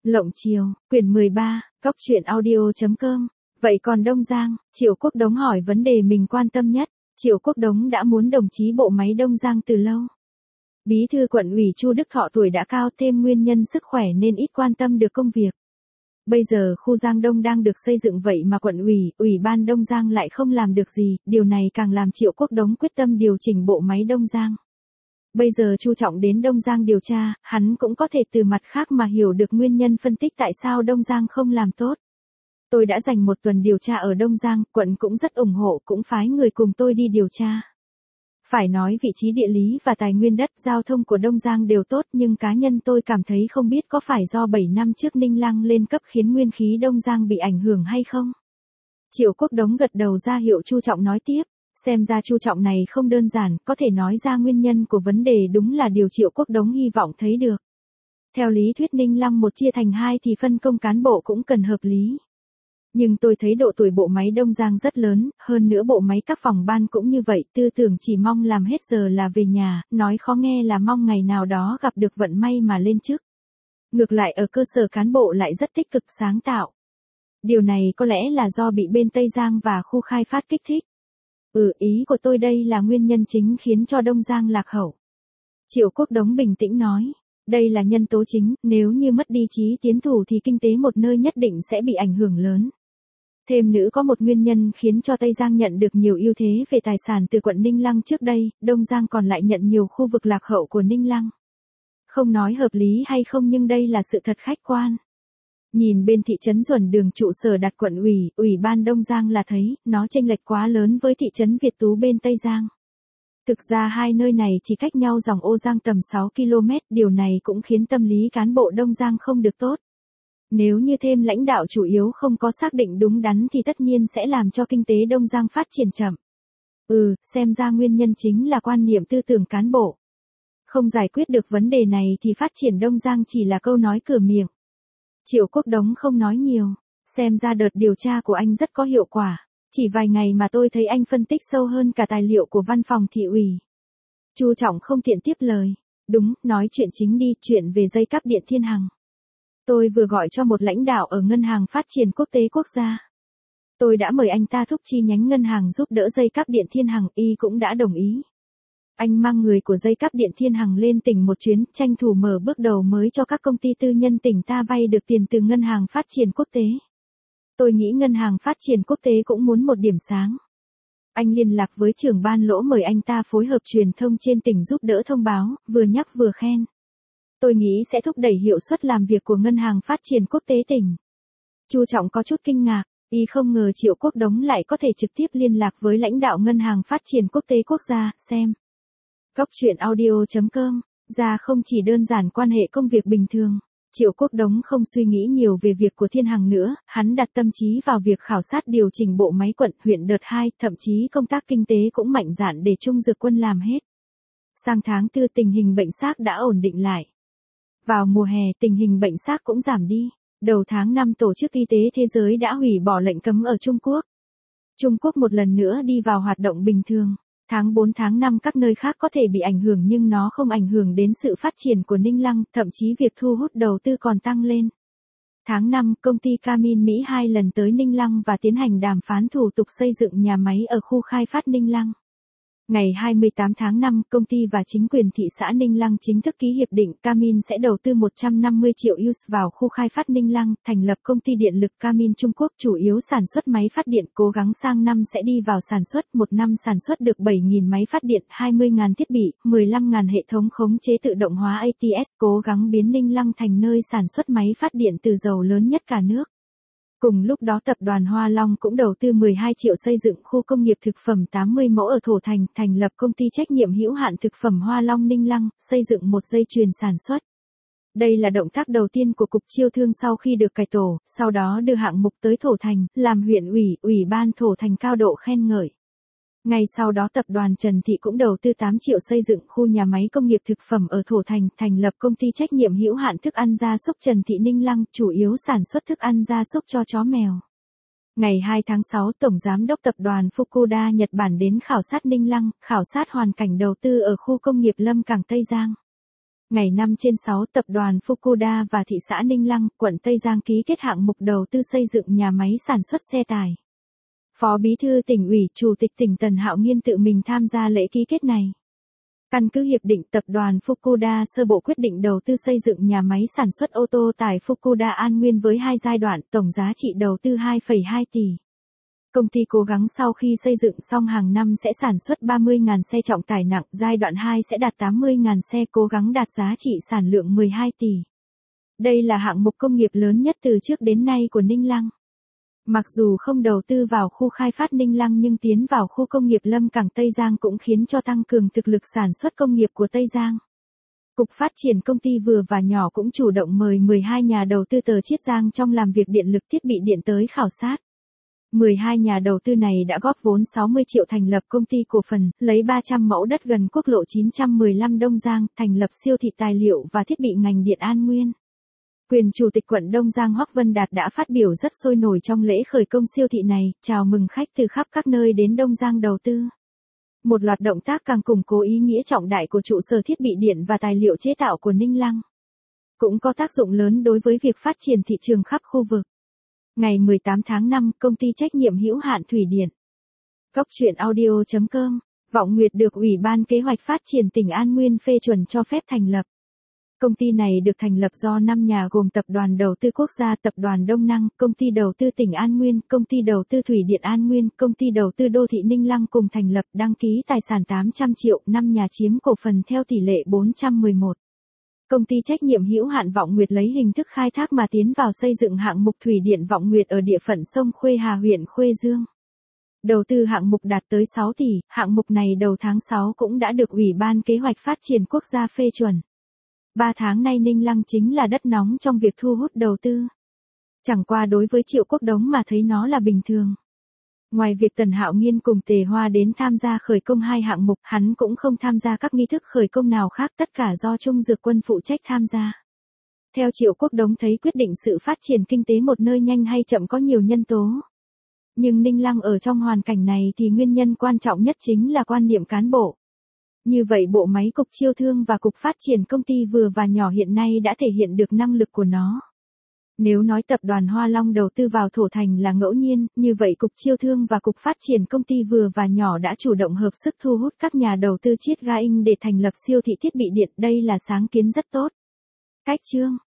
Lộng Chiều, quyển 13, Cóc truyện audio.com. Vậy còn Đông Giang, Triệu Quốc Đống hỏi vấn đề mình quan tâm nhất. Triệu Quốc Đống đã muốn đồng chí bộ máy Đông Giang từ lâu. Bí thư quận ủy Chu Đức Thọ tuổi đã cao, thêm nguyên nhân sức khỏe nên ít quan tâm được công việc. Bây giờ khu Giang Đông đang được xây dựng vậy mà quận ủy, ủy ban Đông Giang lại không làm được gì, điều này càng làm Triệu Quốc Đống quyết tâm điều chỉnh bộ máy Đông Giang. Bây giờ Chu Trọng đến Đông Giang điều tra, hắn cũng có thể từ mặt khác mà hiểu được nguyên nhân phân tích tại sao Đông Giang không làm tốt. Tôi đã dành một tuần điều tra ở Đông Giang, quận cũng rất ủng hộ, cũng phái người cùng tôi đi điều tra. Phải nói vị trí địa lý và tài nguyên đất, giao thông của Đông Giang đều tốt, nhưng cá nhân tôi cảm thấy không biết có phải do 7 năm trước Ninh Lăng lên cấp khiến nguyên khí Đông Giang bị ảnh hưởng hay không. Triệu Quốc Đống gật đầu ra hiệu Chu Trọng nói tiếp. Xem ra Chu Trọng này không đơn giản, có thể nói ra nguyên nhân của vấn đề đúng là điều Triệu Quốc Đống hy vọng thấy được. Theo lý thuyết Ninh Lăng một chia thành hai thì phân công cán bộ cũng cần hợp lý. Nhưng tôi thấy độ tuổi bộ máy Đông Giang rất lớn, hơn nữa bộ máy các phòng ban cũng như vậy, tư tưởng chỉ mong làm hết giờ là về nhà, nói khó nghe là mong ngày nào đó gặp được vận may mà lên chức. Ngược lại ở cơ sở cán bộ lại rất tích cực sáng tạo. Điều này có lẽ là do bị bên Tây Giang và khu khai phát kích thích. Ý của tôi đây là nguyên nhân chính khiến cho Đông Giang lạc hậu. Triệu Quốc Đống bình tĩnh nói, đây là nhân tố chính, nếu như mất đi chí tiến thủ thì kinh tế một nơi nhất định sẽ bị ảnh hưởng lớn. Thêm nữa có một nguyên nhân khiến cho Tây Giang nhận được nhiều ưu thế về tài sản từ quận Ninh Lăng trước đây, Đông Giang còn lại nhận nhiều khu vực lạc hậu của Ninh Lăng. Không nói hợp lý hay không nhưng đây là sự thật khách quan. Nhìn bên thị trấn Duẩn Đường trụ sở đặt quận ủy, ủy ban Đông Giang là thấy, nó chênh lệch quá lớn với thị trấn Việt Tú bên Tây Giang. Thực ra hai nơi này chỉ cách nhau dòng ô Giang tầm 6 km, điều này cũng khiến tâm lý cán bộ Đông Giang không được tốt. Nếu như thêm lãnh đạo chủ yếu không có xác định đúng đắn thì tất nhiên sẽ làm cho kinh tế Đông Giang phát triển chậm. Xem ra nguyên nhân chính là quan niệm tư tưởng cán bộ. Không giải quyết được vấn đề này thì phát triển Đông Giang chỉ là câu nói cửa miệng. Triệu Quốc Đống không nói nhiều, xem ra đợt điều tra của anh rất có hiệu quả, chỉ vài ngày mà tôi thấy anh phân tích sâu hơn cả tài liệu của văn phòng thị ủy. Chu Trọng không tiện tiếp lời, đúng, nói chuyện chính đi, chuyện về dây cáp điện Thiên Hằng. Tôi vừa gọi cho một lãnh đạo ở Ngân hàng Phát triển Quốc tế Quốc gia. Tôi đã mời anh ta thúc chi nhánh ngân hàng giúp đỡ dây cáp điện Thiên Hằng, y cũng đã đồng ý. Anh mang người của dây cáp điện Thiên Hằng lên tỉnh một chuyến, tranh thủ mở bước đầu mới cho các công ty tư nhân tỉnh ta vay được tiền từ Ngân hàng Phát triển Quốc tế. Tôi nghĩ Ngân hàng Phát triển Quốc tế cũng muốn một điểm sáng. Anh liên lạc với trưởng ban Lỗ mời anh ta phối hợp truyền thông trên tỉnh giúp đỡ thông báo, vừa nhắc vừa khen. Tôi nghĩ sẽ thúc đẩy hiệu suất làm việc của Ngân hàng Phát triển Quốc tế tỉnh. Chu Trọng có chút kinh ngạc, y không ngờ Triệu Quốc Đống lại có thể trực tiếp liên lạc với lãnh đạo Ngân hàng Phát triển Quốc tế Quốc gia, xem. Cóc truyện audio.com, ra không chỉ đơn giản quan hệ công việc bình thường. Triệu Quốc Đống không suy nghĩ nhiều về việc của Thiên Hằng nữa, hắn đặt tâm trí vào việc khảo sát điều chỉnh bộ máy quận, huyện đợt 2, thậm chí công tác kinh tế cũng mạnh dạn để Trung Dược Quân làm hết. Sang tháng 4 tình hình bệnh xác đã ổn định lại. Vào mùa hè tình hình bệnh xác cũng giảm đi. Đầu tháng 5 Tổ chức Y tế Thế giới đã hủy bỏ lệnh cấm ở Trung Quốc. Trung Quốc một lần nữa đi vào hoạt động bình thường. Tháng 4 tháng 5 các nơi khác có thể bị ảnh hưởng nhưng nó không ảnh hưởng đến sự phát triển của Ninh Lăng, thậm chí việc thu hút đầu tư còn tăng lên. Tháng 5, công ty Camin Mỹ 2 lần tới Ninh Lăng và tiến hành đàm phán thủ tục xây dựng nhà máy ở khu khai phát Ninh Lăng. Ngày 28 tháng 5, công ty và chính quyền thị xã Ninh Lăng chính thức ký hiệp định Camin sẽ đầu tư 150 triệu US vào khu khai phát Ninh Lăng, thành lập công ty điện lực Camin Trung Quốc chủ yếu sản xuất máy phát điện, cố gắng sang năm sẽ đi vào sản xuất, một năm sản xuất được 7.000 máy phát điện, 20.000 thiết bị, 15.000 hệ thống khống chế tự động hóa ATS, cố gắng biến Ninh Lăng thành nơi sản xuất máy phát điện từ dầu lớn nhất cả nước. Cùng lúc đó tập đoàn Hoa Long cũng đầu tư 12 triệu xây dựng khu công nghiệp thực phẩm 80 mẫu ở Thổ Thành, thành lập công ty trách nhiệm hữu hạn thực phẩm Hoa Long Ninh Lăng, xây dựng một dây chuyền sản xuất. Đây là động tác đầu tiên của Cục Chiêu thương sau khi được cải tổ, sau đó đưa hạng mục tới Thổ Thành, làm huyện ủy, ủy ban Thổ Thành cao độ khen ngợi. Ngay sau đó tập đoàn Trần Thị cũng đầu tư 8 triệu xây dựng khu nhà máy công nghiệp thực phẩm ở Thổ Thành, thành lập công ty trách nhiệm hữu hạn thức ăn gia súc Trần Thị Ninh Lăng, chủ yếu sản xuất thức ăn gia súc cho chó mèo. Ngày 2 tháng 6, Tổng Giám đốc Tập đoàn Fukuda Nhật Bản đến khảo sát Ninh Lăng, khảo sát hoàn cảnh đầu tư ở khu công nghiệp Lâm Cảng Tây Giang. Ngày 5/6, tập đoàn Fukuda và thị xã Ninh Lăng, quận Tây Giang ký kết hạng mục đầu tư xây dựng nhà máy sản xuất xe tải. Phó Bí thư Tỉnh ủy, Chủ tịch tỉnh Tần Hạo Nghiên tự mình tham gia lễ ký kết này. Căn cứ hiệp định, tập đoàn Fukuda sơ bộ quyết định đầu tư xây dựng nhà máy sản xuất ô tô tải Fukuda An Nguyên với 2 giai đoạn, tổng giá trị đầu tư 2,2 tỷ. Công ty cố gắng sau khi xây dựng xong hàng năm sẽ sản xuất 30.000 xe trọng tải nặng, giai đoạn 2 sẽ đạt 80.000 xe, cố gắng đạt giá trị sản lượng 12 tỷ. Đây là hạng mục công nghiệp lớn nhất từ trước đến nay của Ninh Lăng. Mặc dù không đầu tư vào khu khai phát Ninh Lăng nhưng tiến vào khu công nghiệp Lâm Cảng Tây Giang cũng khiến cho tăng cường thực lực sản xuất công nghiệp của Tây Giang. Cục Phát triển Công ty vừa và nhỏ cũng chủ động mời 12 nhà đầu tư từ Chiết Giang trong làm việc điện lực thiết bị điện tới khảo sát. 12 nhà đầu tư này đã góp vốn 60 triệu thành lập công ty cổ phần, lấy 300 mẫu đất gần quốc lộ 915 Đông Giang, thành lập siêu thị tài liệu và thiết bị ngành điện An Nguyên. Quyền Chủ tịch quận Đông Giang Hoắc Vân Đạt đã phát biểu rất sôi nổi trong lễ khởi công siêu thị này, chào mừng khách từ khắp các nơi đến Đông Giang đầu tư. Một loạt động tác càng củng cố ý nghĩa trọng đại của trụ sở thiết bị điện và tài liệu chế tạo của Ninh Lăng. Cũng có tác dụng lớn đối với việc phát triển thị trường khắp khu vực. Ngày 18 tháng 5, công ty trách nhiệm hữu hạn Thủy Điện. Cốc truyện audio.com, Vọng Nguyệt được Ủy ban Kế hoạch Phát triển tỉnh An Nguyên phê chuẩn cho phép thành lập. Công ty này được thành lập do 5 nhà gồm Tập đoàn Đầu tư Quốc gia, Tập đoàn Đông Năng, Công ty Đầu tư tỉnh An Nguyên, Công ty Đầu tư Thủy Điện An Nguyên, Công ty Đầu tư Đô thị Ninh Lăng cùng thành lập, đăng ký tài sản 800 triệu, 5 nhà chiếm cổ phần theo tỷ lệ 411. Công ty trách nhiệm hữu hạn Vọng Nguyệt lấy hình thức khai thác mà tiến vào xây dựng hạng mục thủy điện Vọng Nguyệt ở địa phận sông Khuê Hà, huyện Khuê Dương. Đầu tư hạng mục đạt tới 6 tỷ, hạng mục này đầu tháng 6 cũng đã được Ủy ban Kế hoạch Phát triển Quốc gia phê chuẩn. 3 tháng nay Ninh Lăng chính là đất nóng trong việc thu hút đầu tư. Chẳng qua đối với Triệu Quốc Đống mà thấy nó là bình thường. Ngoài việc Tần Hạo Nghiên cùng Tề Hoa đến tham gia khởi công 2 hạng mục, hắn cũng không tham gia các nghi thức khởi công nào khác, tất cả do Trung Dược Quân phụ trách tham gia. Theo Triệu Quốc Đống thấy quyết định sự phát triển kinh tế một nơi nhanh hay chậm có nhiều nhân tố. Nhưng Ninh Lăng ở trong hoàn cảnh này thì nguyên nhân quan trọng nhất chính là quan niệm cán bộ. Như vậy bộ máy Cục Chiêu thương và Cục Phát triển Công ty vừa và nhỏ hiện nay đã thể hiện được năng lực của nó. Nếu nói tập đoàn Hoa Long đầu tư vào Thổ Thành là ngẫu nhiên, như vậy Cục Chiêu thương và Cục Phát triển Công ty vừa và nhỏ đã chủ động hợp sức thu hút các nhà đầu tư Chiết Ga Inh để thành lập siêu thị thiết bị điện, đây là sáng kiến rất tốt. Cách chương